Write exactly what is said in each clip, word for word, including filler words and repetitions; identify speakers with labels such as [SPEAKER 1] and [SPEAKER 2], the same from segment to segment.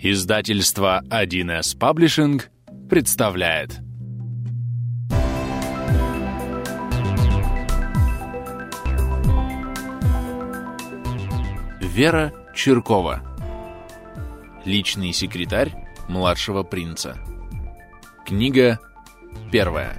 [SPEAKER 1] Издательство один эс Publishing представляет. Вера Чиркова. Личный секретарь младшего принца. Книга первая.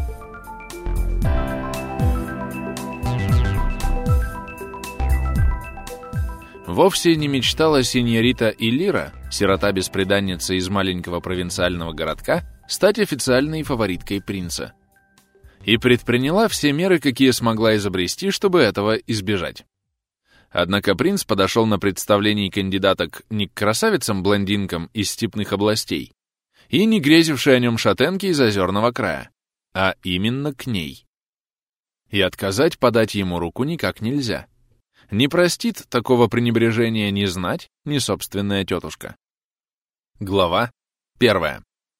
[SPEAKER 1] Вовсе не мечтала сеньорита Элира, сирота-бесприданница из маленького провинциального городка, стать официальной фавориткой принца. И предприняла все меры, какие смогла изобрести, чтобы этого избежать. Однако принц подошел на представлении кандидаток не к красавицам-блондинкам из степных областей и не грезившей о нем шатенке из озерного края, а именно к ней. И отказать подать ему руку никак нельзя. Не простит такого пренебрежения ни знать, ни собственная тетушка. Глава первая.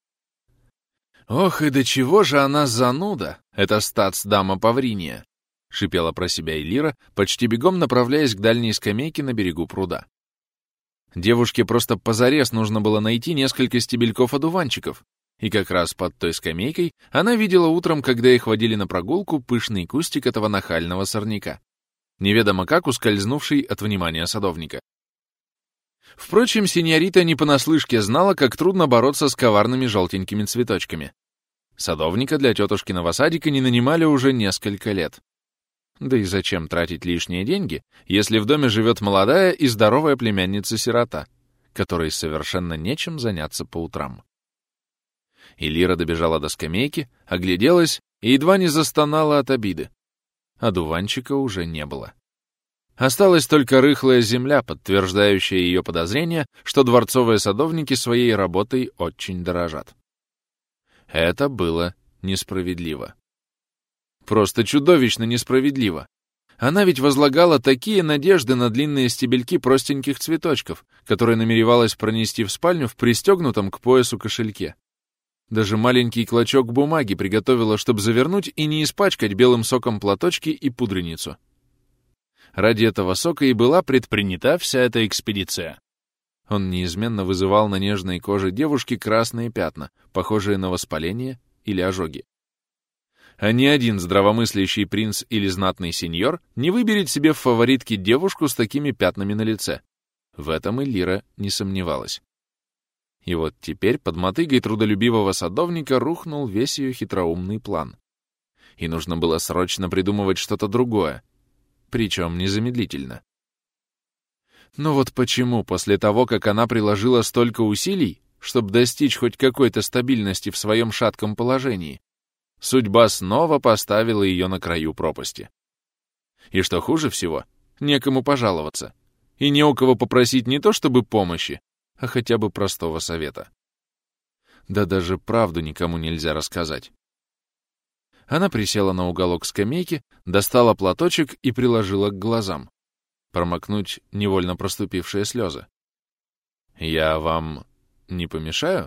[SPEAKER 1] «Ох, и до чего же она зануда, эта статс-дама Павриния!» — шипела про себя Элира, почти бегом направляясь к дальней скамейке на берегу пруда. Девушке просто позарез нужно было найти несколько стебельков-одуванчиков, и как раз под той скамейкой она видела утром, когда их водили на прогулку, пышный кустик этого нахального сорняка, неведомо как ускользнувший от внимания садовника. Впрочем, сеньорита не понаслышке знала, как трудно бороться с коварными желтенькими цветочками. Садовника для тетушкиного садика не нанимали уже несколько лет. Да и зачем тратить лишние деньги, если в доме живет молодая и здоровая племянница-сирота, которой совершенно нечем заняться по утрам. Элира добежала до скамейки, огляделась и едва не застонала от обиды. Одуванчика уже не было. Осталась только рыхлая земля, подтверждающая ее подозрение, что дворцовые садовники своей работой очень дорожат. Это было несправедливо. Просто чудовищно несправедливо. Она ведь возлагала такие надежды на длинные стебельки простеньких цветочков, которые намеревалась пронести в спальню в пристегнутом к поясу кошельке. Даже маленький клочок бумаги приготовила, чтобы завернуть и не испачкать белым соком платочки и пудреницу. Ради этого сока и была предпринята вся эта экспедиция. Он неизменно вызывал на нежной коже девушки красные пятна, похожие на воспаление или ожоги. А ни один здравомыслящий принц или знатный сеньор не выберет себе в фаворитки девушку с такими пятнами на лице. В этом Элира не сомневалась. И вот теперь под мотыгой трудолюбивого садовника рухнул весь ее хитроумный план. И нужно было срочно придумывать что-то другое, причем незамедлительно. Но вот почему после того, как она приложила столько усилий, чтобы достичь хоть какой-то стабильности в своем шатком положении, судьба снова поставила ее на краю пропасти? И что хуже всего, некому пожаловаться, и не у кого попросить не то чтобы помощи, а хотя бы простого совета. Да даже правду никому нельзя рассказать. Она присела на уголок скамейки, достала платочек и приложила к глазам, промокнуть невольно проступившие слезы. «Я вам не помешаю?»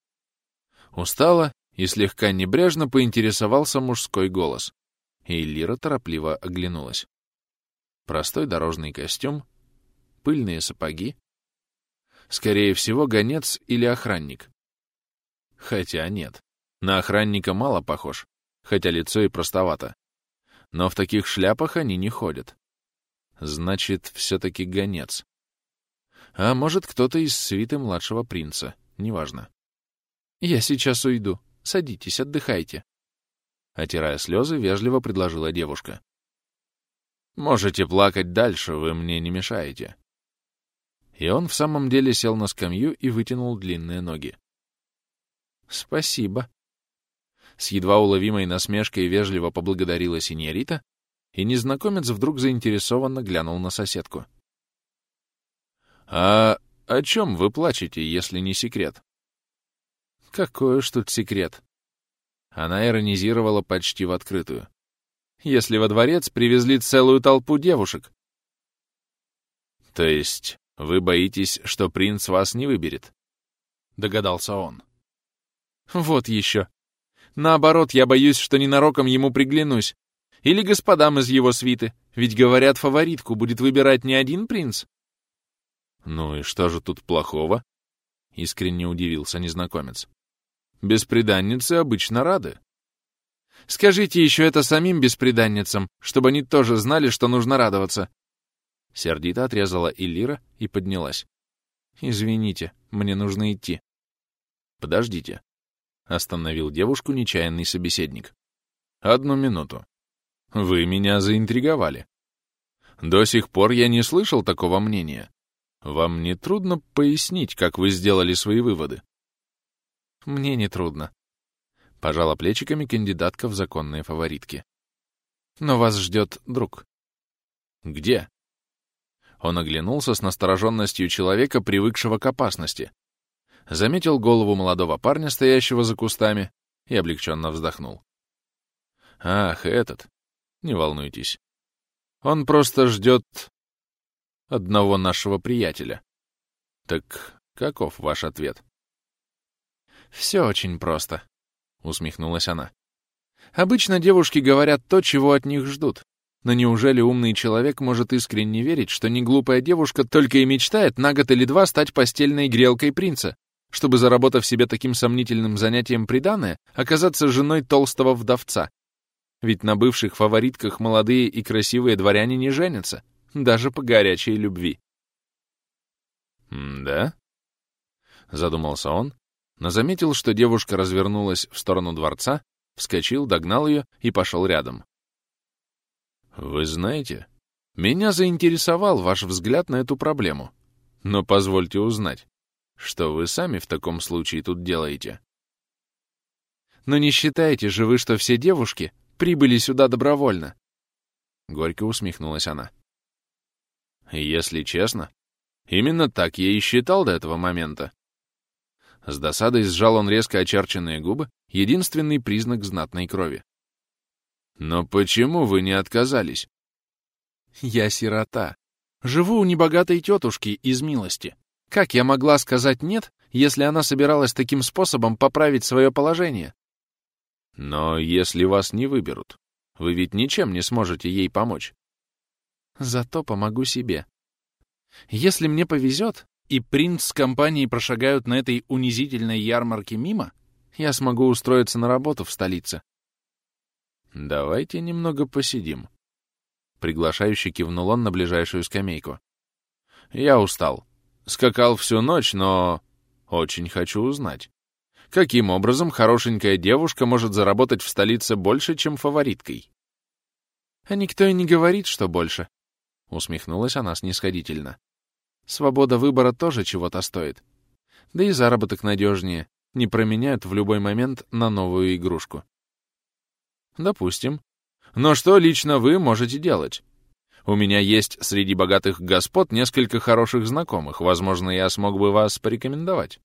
[SPEAKER 1] Устала и слегка небрежно поинтересовался мужской голос, и Элира торопливо оглянулась. Простой дорожный костюм, пыльные сапоги. Скорее всего, гонец или охранник. Хотя нет, на охранника мало похож, хотя лицо и простовато. Но в таких шляпах они не ходят. Значит, все-таки гонец. А может, кто-то из свиты младшего принца, неважно. «Я сейчас уйду. Садитесь, отдыхайте», — отирая слезы, вежливо предложила девушка. «Можете плакать дальше, вы мне не мешаете». И он в самом деле сел на скамью и вытянул длинные ноги. «Спасибо». С едва уловимой насмешкой вежливо поблагодарила сеньорита, и незнакомец вдруг заинтересованно глянул на соседку. «А о чем вы плачете, если не секрет?» «Какой уж тут секрет?» Она иронизировала почти в открытую. «Если во дворец привезли целую толпу девушек». «То есть вы боитесь, что принц вас не выберет?» — догадался он. «Вот еще. Наоборот, я боюсь, что ненароком ему приглянусь. Или господам из его свиты, ведь, говорят, фаворитку будет выбирать не один принц». «Ну и что же тут плохого?» искренне удивился незнакомец. Бесприданницы обычно рады. Скажите еще это самим бесприданницам, чтобы они тоже знали, что нужно радоваться. Сердито отрезала Иллира и поднялась. Извините, мне нужно идти. Подождите. Остановил девушку нечаянный собеседник. Одну минуту. Вы меня заинтриговали. До сих пор я не слышал такого мнения. Вам не трудно пояснить, как вы сделали свои выводы? Мне не трудно. Пожала плечиками кандидатка в законные фаворитки. Но вас ждет друг. Где? Он оглянулся с настороженностью человека, привыкшего к опасности. Заметил голову молодого парня, стоящего за кустами, и облегченно вздохнул. Ах, этот. Не волнуйтесь. Он просто ждет одного нашего приятеля. Так каков ваш ответ? Все очень просто, усмехнулась она. Обычно девушки говорят то, чего от них ждут. Но неужели умный человек может искренне верить, что неглупая девушка только и мечтает на год или два стать постельной грелкой принца, чтобы, заработав себе таким сомнительным занятием приданое, оказаться женой толстого вдовца? Ведь на бывших фаворитках молодые и красивые дворяне не женятся, даже по горячей любви. «Да?» — задумался он, но заметил, что девушка развернулась в сторону дворца, вскочил, догнал ее и пошел рядом. «Вы знаете, меня заинтересовал ваш взгляд на эту проблему, но позвольте узнать, что вы сами в таком случае тут делаете?» «Но не считаете же вы, что все девушки прибыли сюда добровольно?» Горько усмехнулась она. «Если честно, именно так я и считал до этого момента». С досадой сжал он резко очерченные губы, единственный признак знатной крови. «Но почему вы не отказались?» «Я сирота. Живу у небогатой тетушки из милости. Как я могла сказать «нет», если она собиралась таким способом поправить свое положение?» «Но если вас не выберут, вы ведь ничем не сможете ей помочь». «Зато помогу себе. Если мне повезет, и принц с компанией прошагают на этой унизительной ярмарке мимо, я смогу устроиться на работу в столице». «Давайте немного посидим», — приглашающе кивнул он на ближайшую скамейку. «Я устал. Скакал всю ночь, но очень хочу узнать, каким образом хорошенькая девушка может заработать в столице больше, чем фавориткой?» «А никто и не говорит, что больше», — усмехнулась она снисходительно. «Свобода выбора тоже чего-то стоит. Да и заработок надежнее, не променяют в любой момент на новую игрушку». «Допустим. Но что лично вы можете делать? У меня есть среди богатых господ несколько хороших знакомых. Возможно, я смог бы вас порекомендовать».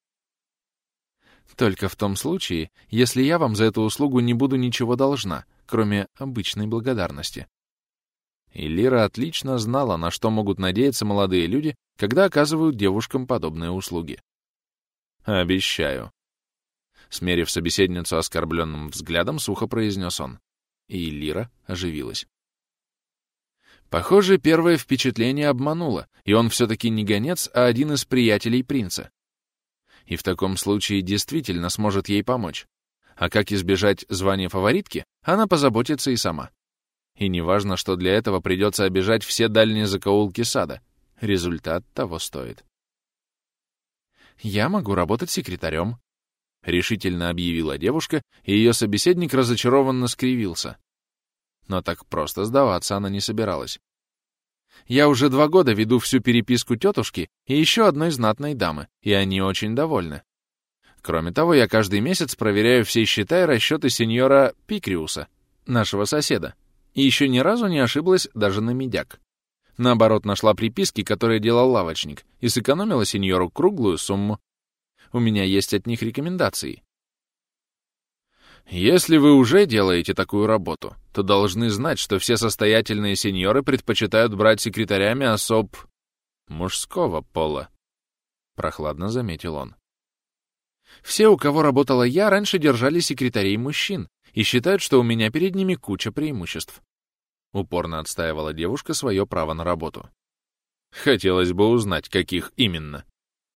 [SPEAKER 1] «Только в том случае, если я вам за эту услугу не буду ничего должна, кроме обычной благодарности». И Лира отлично знала, на что могут надеяться молодые люди, когда оказывают девушкам подобные услуги. «Обещаю». Смерив собеседницу оскорбленным взглядом, сухо произнес он. И Лира оживилась. Похоже, первое впечатление обмануло, и он все-таки не гонец, а один из приятелей принца. И в таком случае действительно сможет ей помочь. А как избежать звания фаворитки, она позаботится и сама. И неважно, что для этого придется обижать все дальние закоулки сада. Результат того стоит. «Я могу работать секретарем», — решительно объявила девушка, и ее собеседник разочарованно скривился. Но так просто сдаваться она не собиралась. «Я уже два года веду всю переписку тетушки и еще одной знатной дамы, и они очень довольны. Кроме того, я каждый месяц проверяю все счета и расчеты сеньора Пикриуса, нашего соседа, и еще ни разу не ошиблась даже на медяк. Наоборот, нашла приписки, которые делал лавочник, и сэкономила сеньору круглую сумму. У меня есть от них рекомендации». «Если вы уже делаете такую работу, то должны знать, что все состоятельные сеньоры предпочитают брать секретарями особ мужского пола», — прохладно заметил он. «Все, у кого работала я, раньше держали секретарей мужчин и считают, что у меня перед ними куча преимуществ». Упорно отстаивала девушка свое право на работу. «Хотелось бы узнать, каких именно».